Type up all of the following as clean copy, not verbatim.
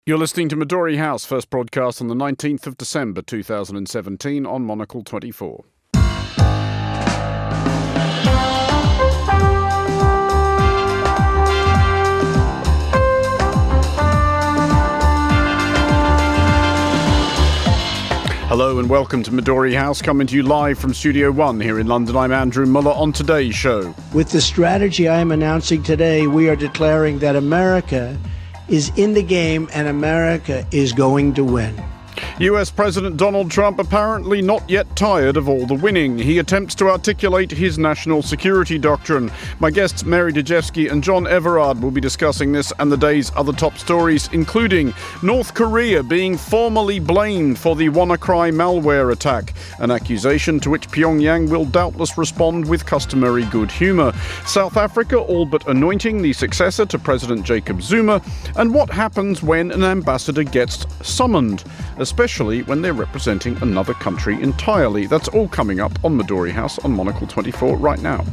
You're listening to Midori House, first broadcast on the 19th of December 2017 on Monocle 24. Hello and welcome to Midori House, coming to you live from Studio One here in London. I'm Andrew Muller on today's show. With the strategy I am announcing today, we are declaring that America is in the game and America is going to win. US President Donald Trump apparently not yet tired of all the winning. He attempts to articulate his national security doctrine. My guests Mary Dejevsky and John Everard will be discussing this and the day's other top stories, including North Korea being formally blamed for the WannaCry malware attack, an accusation to which Pyongyang will doubtless respond with customary good humour. South Africa all but anointing the successor to President Jacob Zuma, and what happens when an ambassador gets summoned, especially when they're representing another country entirely. That's all coming up on Midori House on Monocle 24 right now.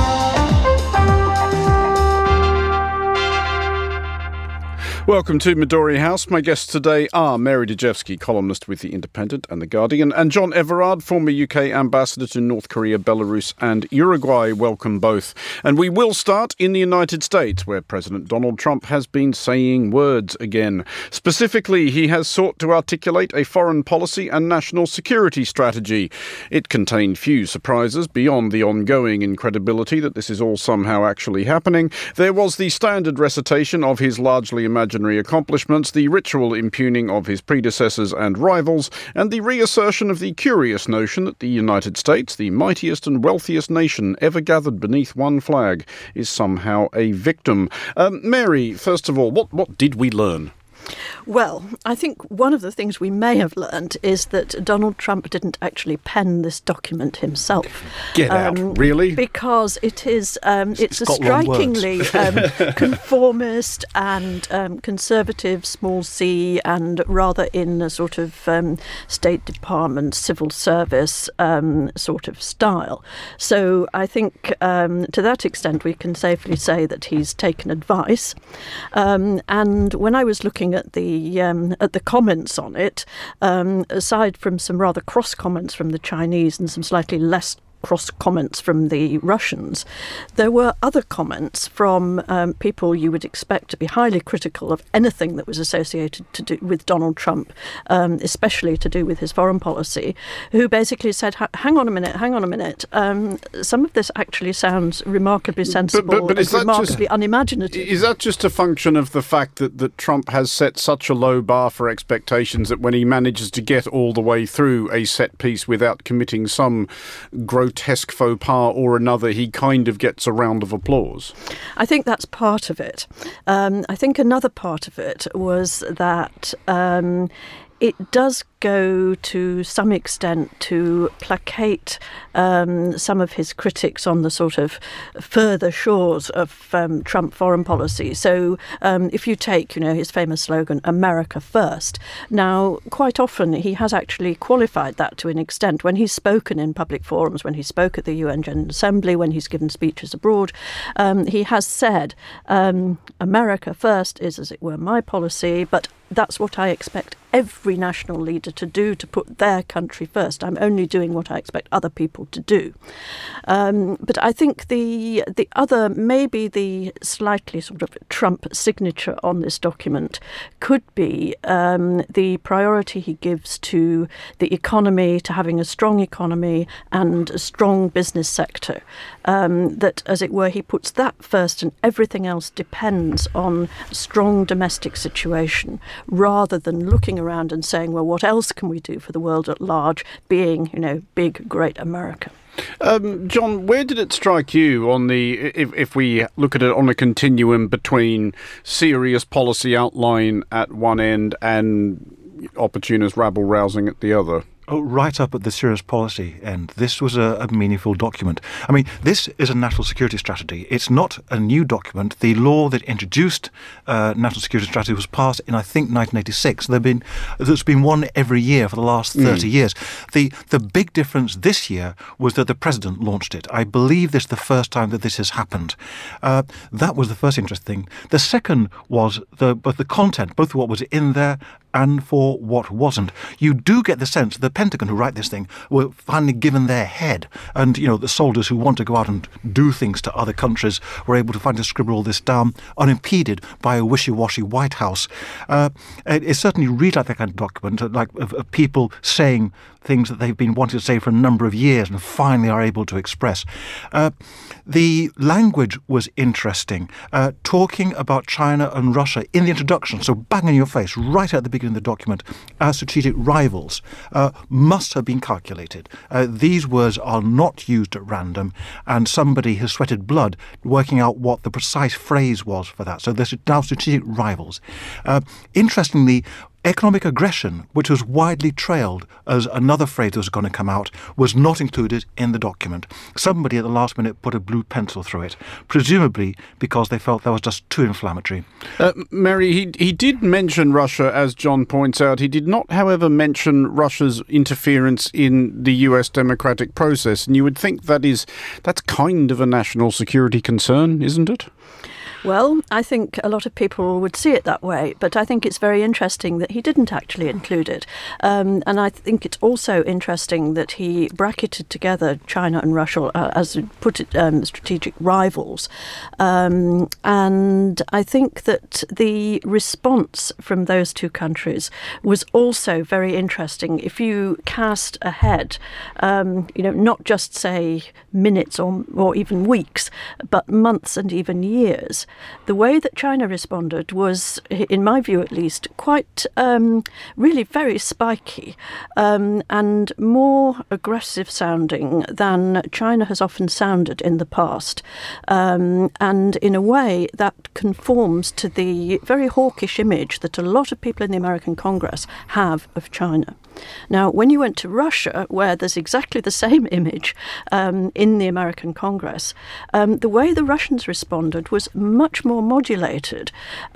Welcome to Midori House. My guests today are Mary Dejevsky, columnist with The Independent and The Guardian, and John Everard, former UK ambassador to North Korea, Belarus and Uruguay. Welcome both. And we will start in the United States, where President Donald Trump has been saying words again. Specifically, he has sought to articulate a foreign policy and national security strategy. It contained few surprises beyond the ongoing incredibility that this is all somehow actually happening. There was the standard recitation of his largely imaginary accomplishments, the ritual impugning of his predecessors and rivals, and the reassertion of the curious notion that the United States, the mightiest and wealthiest nation ever gathered beneath one flag, is somehow a victim. Mary, first of all, what did we learn? Well, I think one of the things we may have learned is that Donald Trump didn't actually pen this document himself. Get out, really? Because it's a strikingly conformist and conservative, small c, and rather in a sort of State Department, civil service sort of style. So I think to that extent we can safely say that he's taken advice. And when I was looking at the comments on it, aside from some rather cross comments from the Chinese and some slightly less cross comments from the Russians, there were other comments from people you would expect to be highly critical of anything that was associated with Donald Trump, especially to do with his foreign policy, who basically said, hang on a minute, some of this actually sounds remarkably sensible but and remarkably unimaginative. Is that just a function of the fact that Trump has set such a low bar for expectations that when he manages to get all the way through a set piece without committing some grotesque faux pas or another, he kind of gets a round of applause? I think that's part of it. I think another part of it was that it does go to some extent to placate some of his critics on the sort of further shores of Trump foreign policy. So if you take, his famous slogan, America First, now quite often he has actually qualified that to an extent when he's spoken in public forums, when he spoke at the UN General Assembly, when he's given speeches abroad. He has said, America First is, as it were, my policy, but that's what I expect every national leader to do, to put their country first. I'm only doing what I expect other people to do. But I think the other, maybe the slightly sort of Trump signature on this document could be the priority he gives to the economy, to having a strong economy and a strong business sector. That, as it were, he puts that first and everything else depends on a strong domestic situation, rather than looking around and saying, well, what else can we do for the world at large, being, big, great America? John, where did it strike you on if we look at it on a continuum between serious policy outline at one end and opportunist rabble-rousing at the other? Oh, right up at the serious policy end. This was a meaningful document. I mean, this is a national security strategy. It's not a new document. The law that introduced national security strategy was passed in, I think, 1986. There's been one every year for the last 30 years. The big difference this year was that the president launched it. I believe this is the first time that this has happened. That was the first interesting thing. The second was both the content, both what was in there and for what wasn't. You do get the sense that the Pentagon who write this thing were finally given their head. And, the soldiers who want to go out and do things to other countries were able to finally scribble all this down unimpeded by a wishy-washy White House. It certainly reads like that kind of document, like of people saying things that they've been wanting to say for a number of years and finally are able to express. The language was interesting, talking about China and Russia in the introduction, so bang in your face, right at the beginning of the document, as strategic rivals, must have been calculated. These words are not used at random, and somebody has sweated blood working out what the precise phrase was for that. So there's now strategic rivals. Interestingly, economic aggression, which was widely trailed as another phrase that was going to come out, was not included in the document. Somebody at the last minute put a blue pencil through it, presumably because they felt that was just too inflammatory. Mary, he did mention Russia, as John points out. He did not, however, mention Russia's interference in the US democratic process. And you would think that's kind of a national security concern, isn't it? Well, I think a lot of people would see it that way, but I think it's very interesting that he didn't actually include it. And I think it's also interesting that he bracketed together China and Russia, as he put it, strategic rivals. And I think that the response from those two countries was also very interesting. If you cast ahead, not just, say, minutes or even weeks, but months and even years, the way that China responded was, in my view at least, quite really very spiky and more aggressive sounding than China has often sounded in the past. And in a way that conforms to the very hawkish image that a lot of people in the American Congress have of China. Now, when you went to Russia, where there's exactly the same image in the American Congress, the way the Russians responded was much more modulated.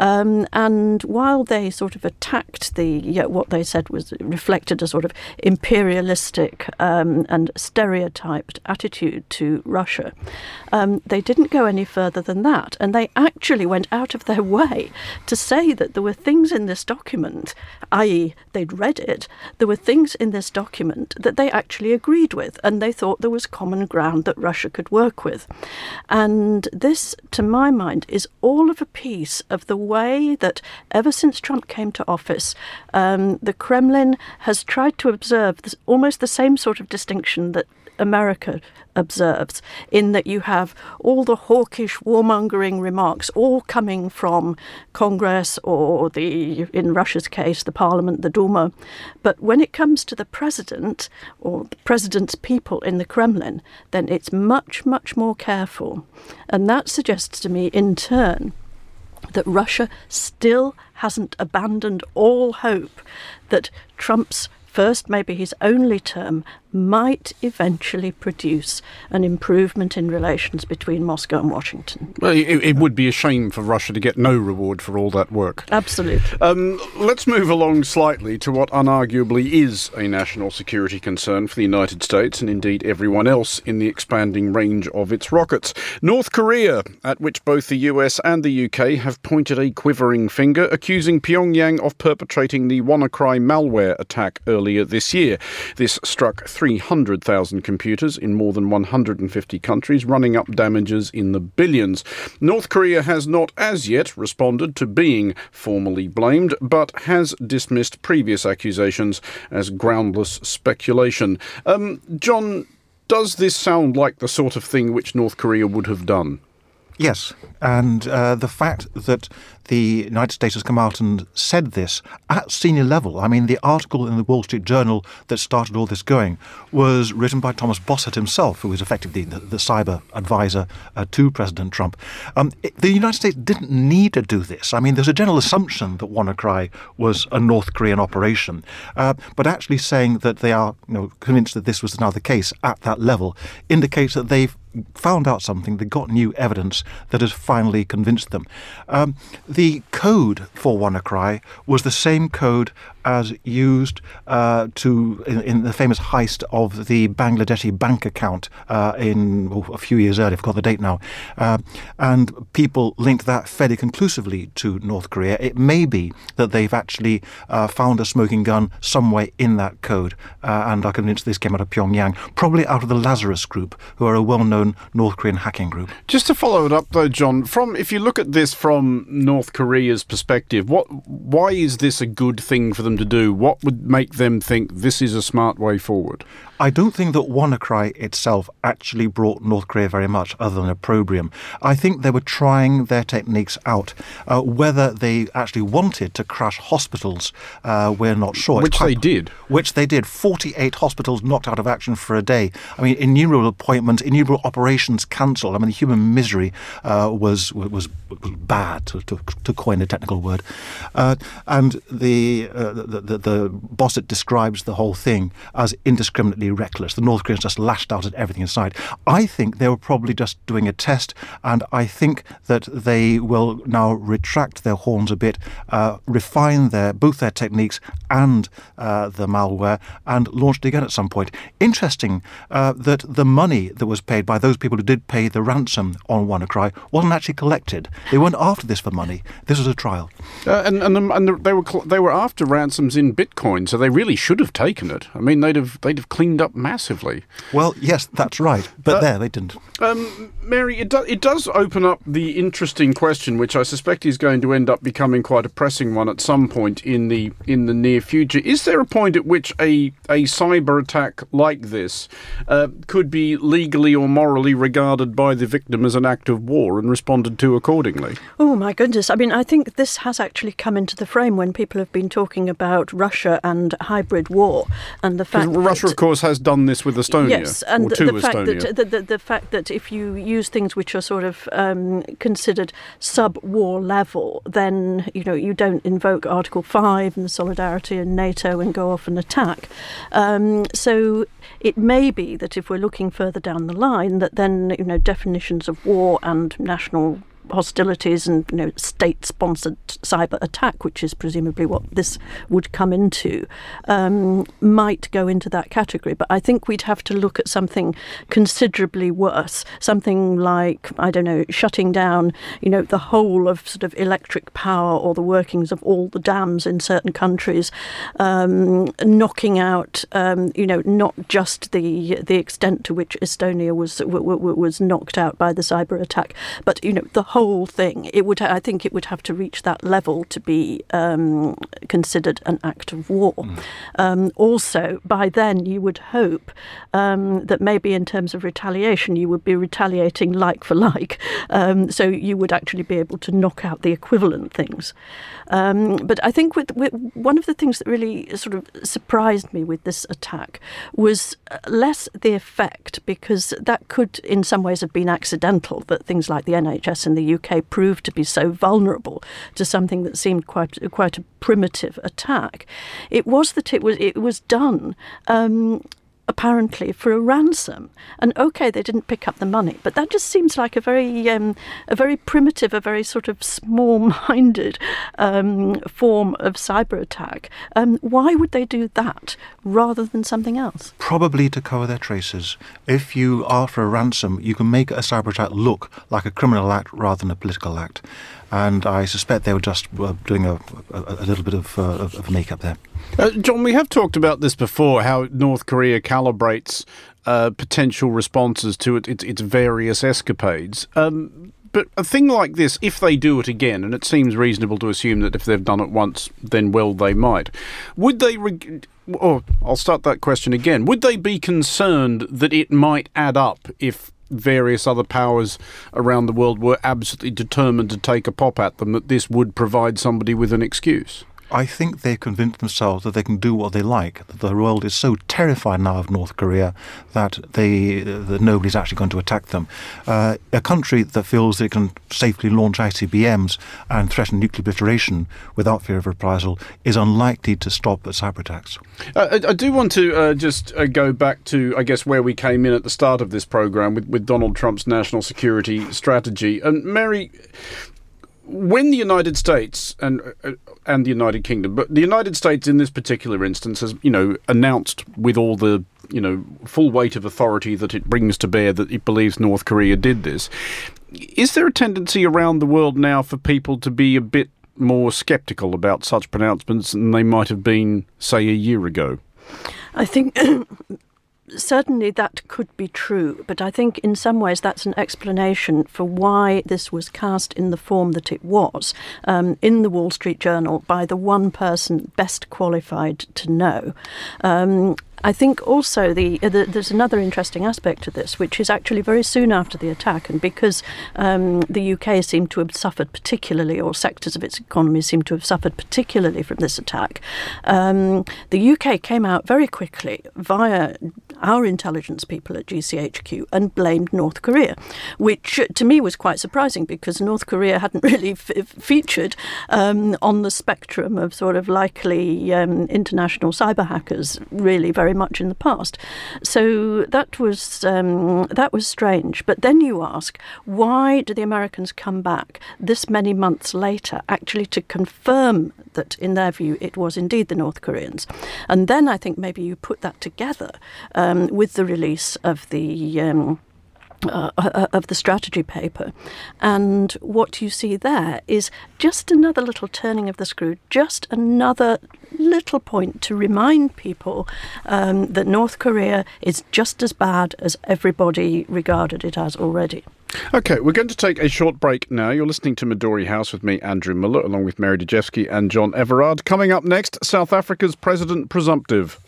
And while they sort of attacked what they said was reflected a sort of imperialistic and stereotyped attitude to Russia, they didn't go any further than that. And they actually went out of their way to say that there were things in this document, i.e. they'd read it, there were things in this document that they actually agreed with, and they thought there was common ground that Russia could work with. And this, to my mind, is all of a piece of the way that ever since Trump came to office, the Kremlin has tried to observe almost the same sort of distinction that America observes, in that you have all the hawkish, warmongering remarks all coming from Congress or in Russia's case, the Parliament, the Duma. But when it comes to the president or the president's people in the Kremlin, then it's much, much more careful. And that suggests to me, in turn, that Russia still hasn't abandoned all hope that Trump's first, maybe his only term, might eventually produce an improvement in relations between Moscow and Washington. Well, it would be a shame for Russia to get no reward for all that work. Absolutely. Let's move along slightly to what unarguably is a national security concern for the United States and indeed everyone else in the expanding range of its rockets. North Korea, at which both the US and the UK have pointed a quivering finger, accusing Pyongyang of perpetrating the WannaCry malware attack earlier this year. This struck 300,000 computers in more than 150 countries, running up damages in the billions. North Korea has not as yet responded to being formally blamed, but has dismissed previous accusations as groundless speculation. John, does this sound like the sort of thing which North Korea would have done? Yes, and the fact that the United States has come out and said this at senior level. I mean, the article in the Wall Street Journal that started all this going was written by Thomas Bossert himself, who was effectively the cyber advisor to President Trump. The United States didn't need to do this. I mean, there's a general assumption that WannaCry was a North Korean operation, but actually saying that they are convinced that this was now the case at that level indicates that they've found out something, they got new evidence that has finally convinced them. The code for WannaCry was the same code as used in the famous heist of the Bangladeshi bank account in a few years earlier, I forgot the date now, and people linked that fairly conclusively to North Korea. It may be that they've actually found a smoking gun somewhere in that code, and are convinced this came out of Pyongyang, probably out of the Lazarus Group, who are a well-known North Korean hacking group. Just to follow it up though, John, if you look at this from North Korea's perspective, why is this a good thing for them to do? What would make them think this is a smart way forward? I don't think that WannaCry itself actually brought North Korea very much other than opprobrium. I think they were trying their techniques out. Whether they actually wanted to crash hospitals, we're not sure. Which they did. Which they did. 48 hospitals knocked out of action for a day. I mean, innumerable appointments, innumerable operations cancelled. I mean, the human misery was bad, to coin a technical word. And the Bossert describes the whole thing as indiscriminately reckless. The North Koreans just lashed out at everything in sight. I think they were probably just doing a test, and I think that they will now retract their horns a bit, refine both their techniques and the malware, and launch it again at some point. Interesting that the money that was paid by those people who did pay the ransom on WannaCry wasn't actually collected. They weren't after this for money. This was a trial. And they were after ransoms in Bitcoin, so they really should have taken it. I mean, they'd have cleaned up massively. Well, yes, that's right. But they didn't. Mary, it does open up the interesting question, which I suspect is going to end up becoming quite a pressing one at some point in the near future. Is there a point at which a cyber attack like this could be legally or morally regarded by the victim as an act of war and responded to accordingly? Oh, my goodness. I mean, I think this has actually come into the frame when people have been talking about Russia and hybrid war, and the fact that Russia, of course, has done this with Estonia. Yes, and the fact Estonia. that if you use things which are sort of considered sub-war level, then you don't invoke Article 5 and the solidarity in NATO and go off and attack. So it may be that if we're looking further down the line, that then definitions of war and national hostilities and state-sponsored cyber attack, which is presumably what this would come into, might go into that category. But I think we'd have to look at something considerably worse, something like, I don't know, shutting down the whole of sort of electric power or the workings of all the dams in certain countries, knocking out not just the extent to which Estonia was knocked out by the cyber attack, but the whole thing. I think it would have to reach that level to be considered an act of war. Also, by then, you would hope that maybe in terms of retaliation, you would be retaliating like for like. So you would actually be able to knock out the equivalent things. But I think with one of the things that really sort of surprised me with this attack was less the effect, because that could in some ways have been accidental, that things like the NHS in the UK proved to be so vulnerable to something that seemed quite a primitive attack. It was that it was done apparently for a ransom. And okay, they didn't pick up the money, but that just seems like a very primitive, a very sort of small-minded form of cyber attack. Why would they do that rather than something else? Probably to cover their traces. If you are for a ransom, you can make a cyber attack look like a criminal act rather than a political act. And I suspect they were just doing a little bit of makeup there. John, we have talked about this before, how North Korea calibrates potential responses to its various escapades. But a thing like this, if they do it again, and it seems reasonable to assume that if they've done it once, then well, they might. Would they... I'll start that question again. Would they be concerned that it might add up if various other powers around the world were absolutely determined to take a pop at them, that this would provide somebody with an excuse? I think they've convinced themselves that they can do what they like. That the world is so terrified now of North Korea that nobody's actually going to attack them. A country that feels it can safely launch ICBMs and threaten nuclear proliferation without fear of reprisal is unlikely to stop at cyber attacks. I do want to just go back to, I guess, where we came in at the start of this programme with Donald Trump's national security strategy. And Mary, when the United States and the United Kingdom, but the United States in this particular instance has, announced with all the, full weight of authority that it brings to bear that it believes North Korea did this, is there a tendency around the world now for people to be a bit more sceptical about such pronouncements than they might have been, say, a year ago? I think certainly that could be true, but I think in some ways that's an explanation for why this was cast in the form that it was in the Wall Street Journal by the one person best qualified to know. I think also there's another interesting aspect to this, which is actually very soon after the attack, and because the UK seemed to have suffered particularly, or sectors of its economy seem to have suffered particularly from this attack, the UK came out very quickly via our intelligence people at GCHQ and blamed North Korea, which to me was quite surprising because North Korea hadn't really featured on the spectrum of sort of likely international cyber hackers really very much in the past. So that was strange. But then you ask, why do the Americans come back this many months later actually to confirm that, in their view, it was indeed the North Koreans? And then I think maybe you put that together with the release of the strategy paper. And what you see there is just another little turning of the screw, just another little point to remind people that North Korea is just as bad as everybody regarded it as already. OK, we're going to take a short break now. You're listening to Midori House with me, Andrew Muller, along with Mary Dejevsky and John Everard. Coming up next, South Africa's president presumptive.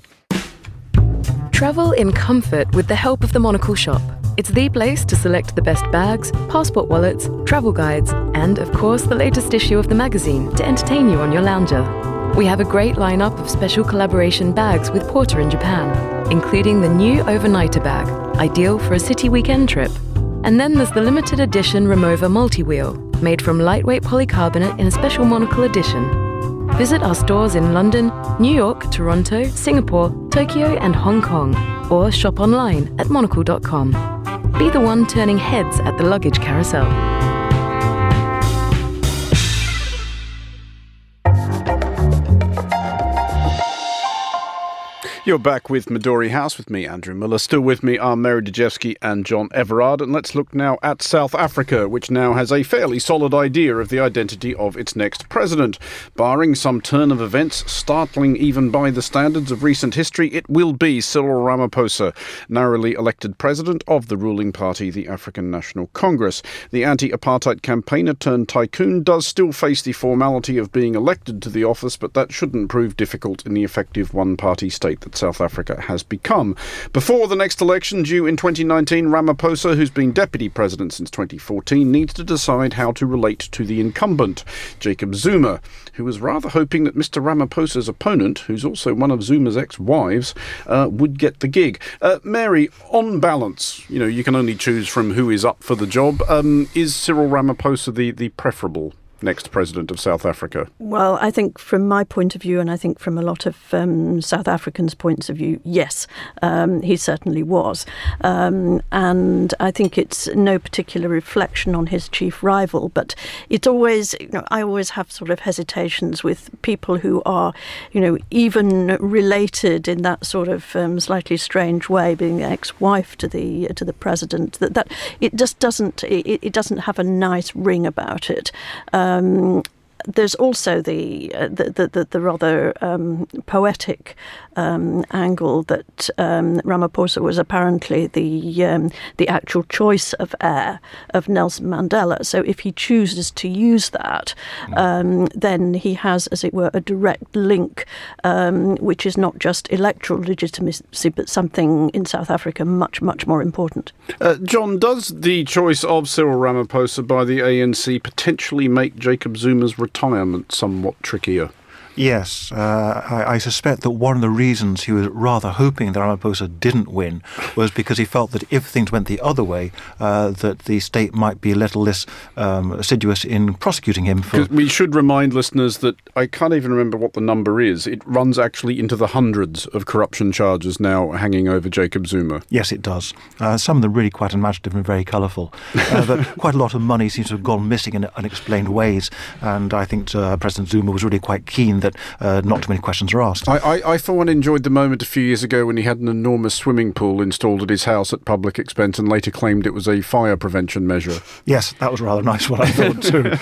Travel in comfort with the help of the Monocle Shop. It's the place to select the best bags, passport wallets, travel guides, and, of course, the latest issue of the magazine to entertain you on your lounger. We have a great lineup of special collaboration bags with Porter in Japan, including the new Overnighter bag, ideal for a city weekend trip. And then there's the limited edition Remova multi-wheel, made from lightweight polycarbonate in a special monocle edition. Visit our stores in London, New York, Toronto, Singapore, Tokyo and Hong Kong, or shop online at monocle.com. Be the one turning heads at the luggage carousel. You're back with Midori House with me, Andrew Muller. Still with me are Mary Dejevsky and John Everard. And let's look now at South Africa, which now has a fairly solid idea of the identity of its next president. Barring some turn of events, startling even by the standards of recent history, it will be Cyril Ramaphosa, narrowly elected president of the ruling party, the African National Congress. The anti-apartheid campaigner turned tycoon does still face the formality of being elected to the office, but that shouldn't prove difficult in the effective one-party state that South Africa has become. Before the next election due in 2019, Ramaphosa, who's been deputy president since 2014, needs to decide how to relate to the incumbent, Jacob Zuma, who was rather hoping that Mr. Ramaphosa's opponent, who's also one of Zuma's ex-wives, would get the gig. Mary, on balance, you can only choose from who is up for the job. Is Cyril Ramaphosa the preferable next president of South Africa? Well, I think from my point of view, and I think from a lot of South Africans' points of view, yes, he certainly was. And I think it's no particular reflection on his chief rival, but it's always, I always have sort of hesitations with people who are, even related in that sort of slightly strange way, being the ex-wife to the president, that it just doesn't have a nice ring about it. there's also the rather poetic angle that Ramaphosa was apparently the actual choice of heir of Nelson Mandela. So if he chooses to use that, then he has, as it were, a direct link, which is not just electoral legitimacy, but something in South Africa much, much more important. John, does the choice of Cyril Ramaphosa by the ANC potentially make Jacob Zuma's retirement somewhat trickier? Yes, I suspect that one of the reasons he was rather hoping that Ramaphosa didn't win was because he felt that if things went the other way, that the state might be a little less assiduous in prosecuting him. We should remind listeners that I can't even remember what the number is. It runs actually into the hundreds of corruption charges now hanging over Jacob Zuma. Yes, it does. Some of them really quite imaginative and very colourful. But quite a lot of money seems to have gone missing in unexplained ways. And I think President Zuma was really quite keen that not too many questions are asked. I for one enjoyed the moment a few years ago when he had an enormous swimming pool installed at his house at public expense and later claimed it was a fire prevention measure. Yes, that was rather nice, what I thought too.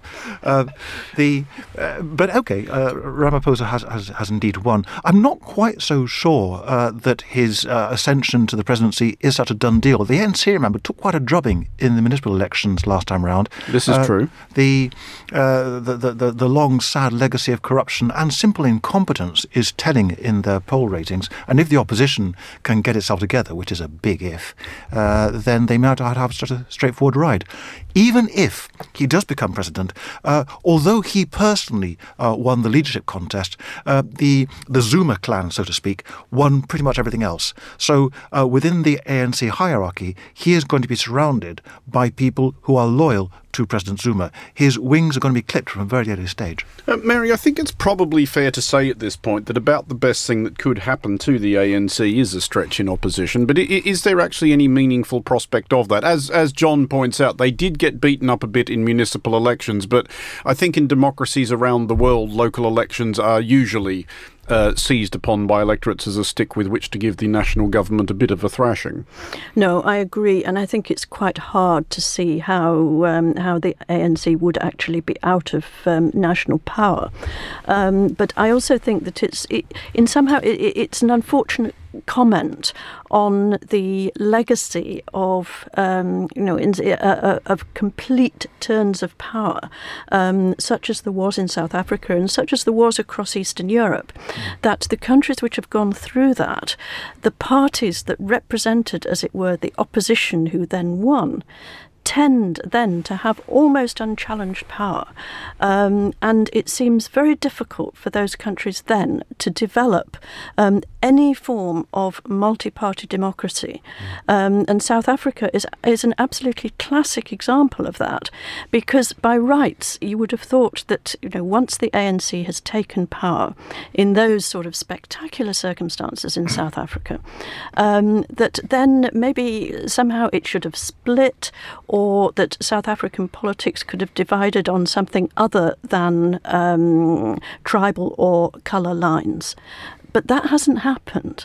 But okay, Ramaphosa has indeed won. I'm not quite so sure that his ascension to the presidency is such a done deal. The ANC, remember, took quite a drubbing in the municipal elections last time round. This is true. The long, sad legacy of corruption and simple incompetence is telling in their poll ratings. And if the opposition can get itself together, which is a big if, then they might have such a straightforward ride. Even if he does become president, although he personally won the leadership contest, the Zuma clan, so to speak, won pretty much everything else. So within the ANC hierarchy, he is going to be surrounded by people who are loyal to President Zuma. His wings are going to be clipped from a very early stage. Mary, I think it's probably fair to say at this point that about the best thing that could happen to the ANC is a stretch in opposition. But is there actually any meaningful prospect of that? As John points out, they did get beaten up a bit in municipal elections, but I think in democracies around the world, local elections are usually seized upon by electorates as a stick with which to give the national government a bit of a thrashing. No, I agree, and I think it's quite hard to see how the ANC would actually be out of national power. But I also think that it's an unfortunate comment on the legacy of of complete turns of power, such as there was in South Africa and such as there was across Eastern Europe, that the countries which have gone through that, the parties that represented, as it were, the opposition who then won, tend then to have almost unchallenged power. And it seems very difficult for those countries then to develop any form of multi-party democracy. And South Africa is an absolutely classic example of that, because by rights you would have thought that once the ANC has taken power in those sort of spectacular circumstances in South Africa, that then maybe somehow it should have split, or that South African politics could have divided on something other than tribal or colour lines. But that hasn't happened.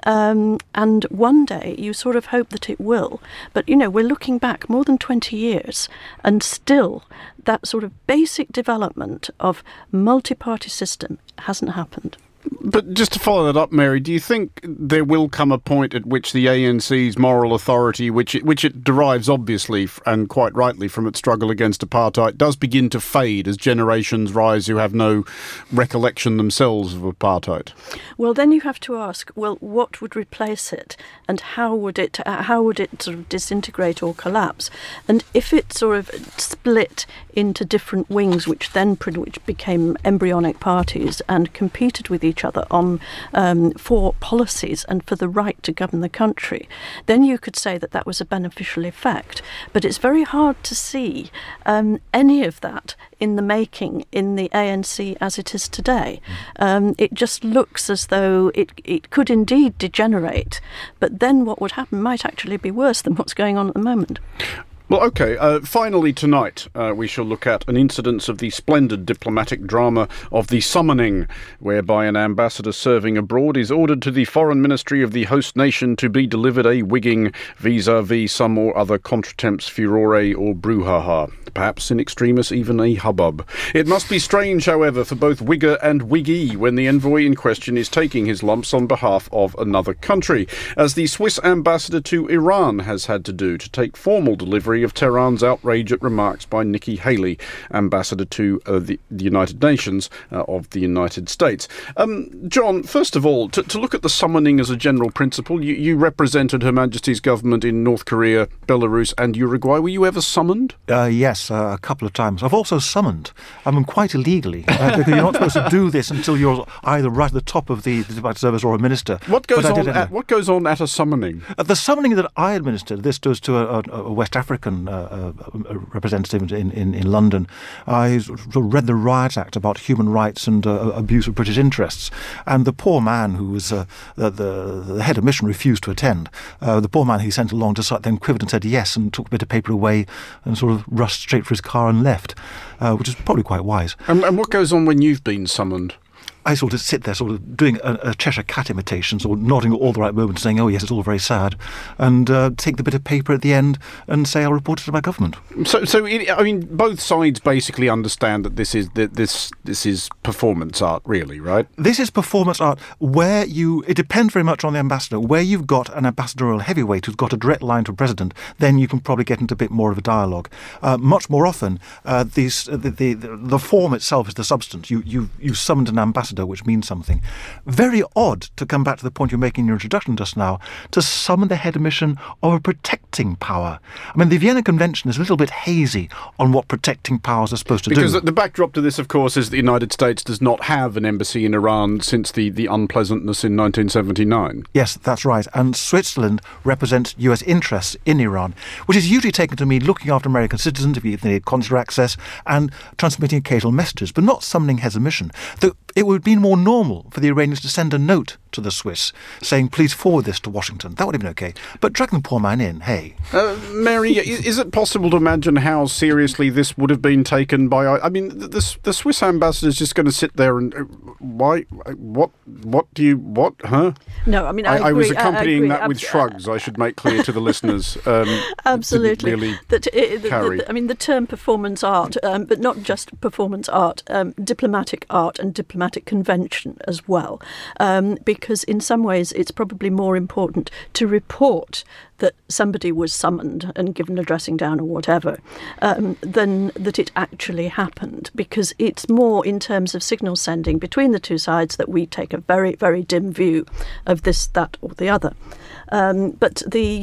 And one day you sort of hope that it will. But, we're looking back more than 20 years and still that sort of basic development of multi-party system hasn't happened. But just to follow that up, Mary, do you think there will come a point at which the ANC's moral authority, which it derives obviously and quite rightly from its struggle against apartheid, does begin to fade as generations rise who have no recollection themselves of apartheid? Well, then you have to ask, what would replace it, and how would it sort of disintegrate or collapse? And if it sort of split into different wings, which became embryonic parties and competed with each other on for policies and for the right to govern the country, then you could say that was a beneficial effect. But it's very hard to see any of that in the making in the ANC as it is today. It just looks as though it could indeed degenerate, but then what would happen might actually be worse than what's going on at the moment. Well, OK. Finally tonight, we shall look at an incidence of the splendid diplomatic drama of the summoning, whereby an ambassador serving abroad is ordered to the foreign ministry of the host nation to be delivered a wigging vis-à-vis some or other contretemps furore or brouhaha. Perhaps in extremis even a hubbub. It must be strange, however, for both Wigger and Wiggy when the envoy in question is taking his lumps on behalf of another country, as the Swiss ambassador to Iran has had to do to take formal delivery of Tehran's outrage at remarks by Nikki Haley, ambassador to the United Nations of the United States. John, first of all, to look at the summoning as a general principle, you represented Her Majesty's government in North Korea, Belarus and Uruguay. Were you ever summoned? Yes, a couple of times. I've also summoned. Quite illegally. Because you're not supposed to do this until you're either right at the top of the diplomatic service or a minister. What goes on at a summoning? The summoning that I administered, this goes to a West African representative in London. I sort of read the Riot Act about human rights and abuse of British interests. And the poor man who was the head of mission refused to attend. The poor man he sent along just then quivered and said yes and took a bit of paper away and sort of rushed straight for his car and left, which is probably quite wise. And what goes on when you've been summoned? I sort of sit there sort of doing a Cheshire Cat imitation, sort of nodding at all the right moments, saying, oh yes, it's all very sad, and take the bit of paper at the end and say I'll report it to my government. So both sides basically understand that this is performance art, really, right? This is performance art where it depends very much on the ambassador. Where you've got an ambassadorial heavyweight who's got a direct line to a president, then you can probably get into a bit more of a dialogue. Much more often, the form itself is the substance. You've summoned an ambassador, which means something. Very odd, to come back to the point you're making in your introduction just now, to summon the head of mission of a protecting power. The Vienna Convention is a little bit hazy on what protecting powers are supposed to do. Because the backdrop to this, of course, is the United States does not have an embassy in Iran since the unpleasantness in 1979. Yes, that's right. And Switzerland represents US interests in Iran, which is usually taken to mean looking after American citizens if they need consular access and transmitting occasional messages, but not summoning heads of mission. It would be more normal for the Iranians to send a note to the Swiss saying, please forward this to Washington. That would have been okay. But dragging the poor man in, hey. Mary, is it possible to imagine how seriously this would have been taken by... the Swiss ambassador is just going to sit there and... Why? What? Huh? No, I agree. was accompanying that with shrugs, I should make clear to the listeners. Absolutely. Really the term performance art, but not just performance art, diplomatic art and diplomatic convention as well, because in some ways it's probably more important to report that somebody was summoned and given a dressing down or whatever, than that it actually happened, because it's more in terms of signal sending between the two sides that we take a very, very dim view of this, that or the other. But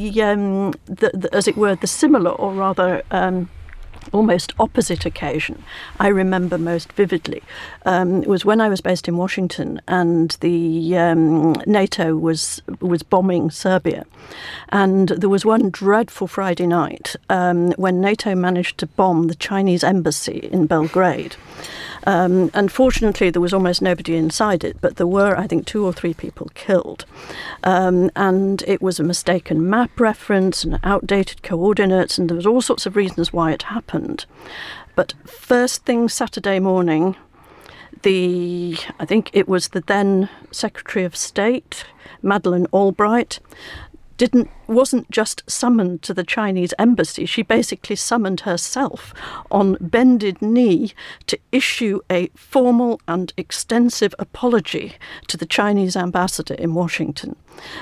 as it were, the similar or rather almost opposite occasion I remember most vividly was when I was based in Washington and the NATO was bombing Serbia, and there was one dreadful Friday night when NATO managed to bomb the Chinese embassy in Belgrade. Unfortunately, there was almost nobody inside it, but there were, I think, 2 or 3 people killed. And it was a mistaken map reference and outdated coordinates, and there was all sorts of reasons why it happened. But first thing Saturday morning, I think it was the then Secretary of State, Madeleine Albright, wasn't just summoned to the Chinese embassy. She basically summoned herself on bended knee to issue a formal and extensive apology to the Chinese ambassador in Washington.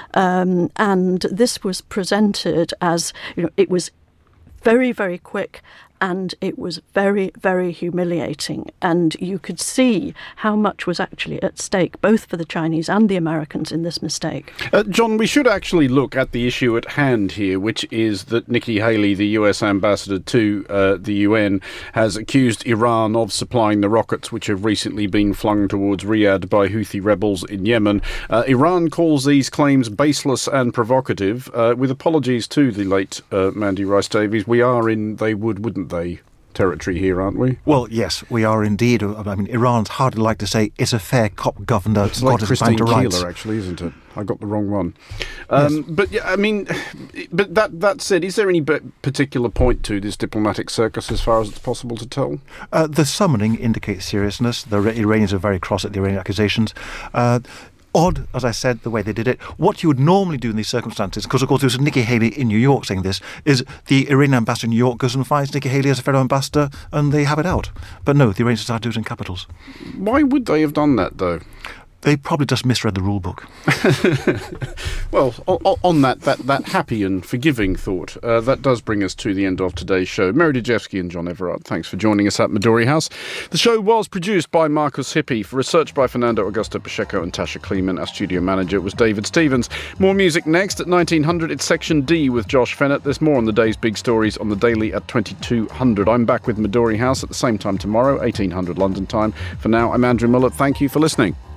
And this was presented as, it was very, very quick, and it was very, very humiliating. And you could see how much was actually at stake, both for the Chinese and the Americans, in this mistake. John, we should actually look at the issue at hand here, which is that Nikki Haley, the US ambassador to the UN, has accused Iran of supplying the rockets which have recently been flung towards Riyadh by Houthi rebels in Yemen. Iran calls these claims baseless and provocative, with apologies to the late Mandy Rice-Davies. We are in they would, wouldn't they territory here, aren't we? Well, yes, we are indeed. I mean, Iran's hardly like to say it's a fair cop governor. It's like Christine Keeler, actually, isn't it? I got the wrong one. Yes. But yeah, I mean, but that said, is there any particular point to this diplomatic circus as far as it's possible to tell? The summoning indicates seriousness. The Iranians are very cross at the Iranian accusations. Odd, as I said, the way they did it. What you would normally do in these circumstances, because of course there was Nikki Haley in New York saying this, is the Iranian ambassador in New York goes and finds Nikki Haley as a fellow ambassador and they have it out. But no, the Iranians decided to do it in capitals. Why would they have done that, though? They probably just misread the rule book. Well, on that happy and forgiving thought, that does bring us to the end of today's show. Mary Dejevsky and John Everard, thanks for joining us at Midori House. The show was produced by Marcus Hippie, research by Fernando Augusto Pacheco and Tasha Kleeman. Our studio manager was David Stevens. More music next at 1900. It's Section D with Josh Fennett. There's more on the day's big stories on the Daily at 2200. I'm back with Midori House at the same time tomorrow, 1800 London time. For now, I'm Andrew Muller. Thank you for listening.